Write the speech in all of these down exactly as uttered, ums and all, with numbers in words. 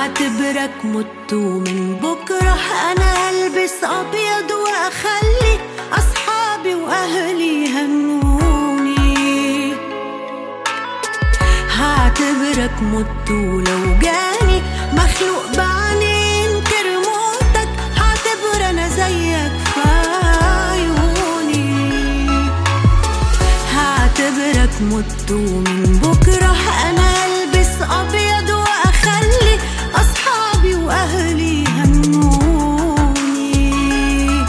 هعتبرك مت ومن بكرة أنا هلبس أبيض وأخلي أصحابي وأهلي يهنوني. هعتبرك مت ولو جاني مخلوق بعيني ينكر موتك هعتبر أنا زيك في عيوني. هعتبرك مت ومن بكرة أنا هلبس أبيض وأخلي أصحابي وأهلي يهنوني.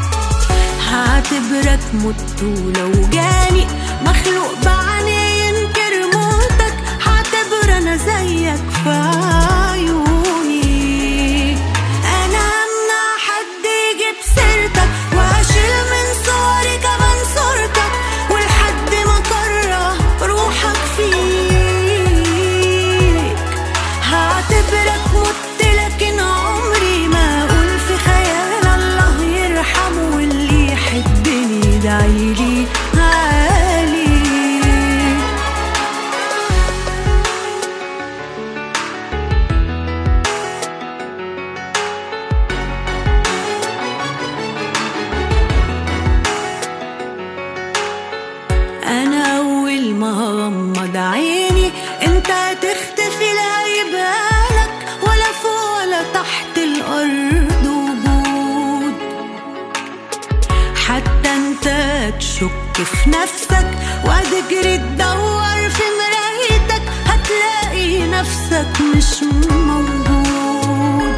هعتبرك مت ولو جاني مخلوق بعيني ينكر موتك هعتبر أنا زيك في عيوني. أنا همنع حد يجيب سيرتك وأشيل من صوري كمان صورتك ولحد ما أكره روحك فيك. هعتبرك مت لكن عمري ما أقول في خيال الله يرحمه واللي يحبني يدعيلي عالي. أنا أول ما هغمض عيني أنت هتختفي لا يبالك ولا فوق ولا تحت الأرض وجود. حتى أنت تشك في نفسك وهتجري تدور في مرايتك هتلاقي نفسك مش موجود.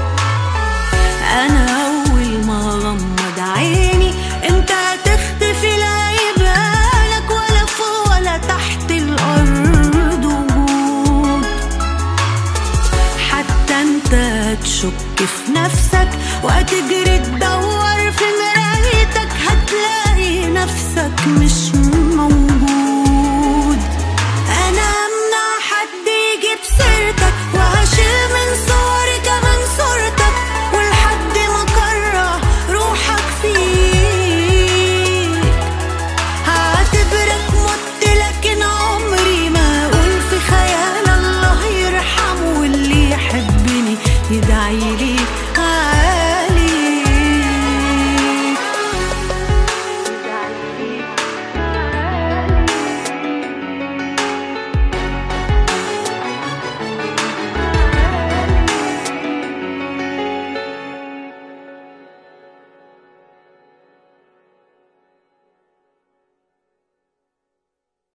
أنا أول ما هغمض عيني أنت هتختفي لا يبالك ولا فوق ولا تحت الأرض وجود. حتى أنت تشك في نفسك وهتجري تدور في مرايتك هتلاقي نفسك مش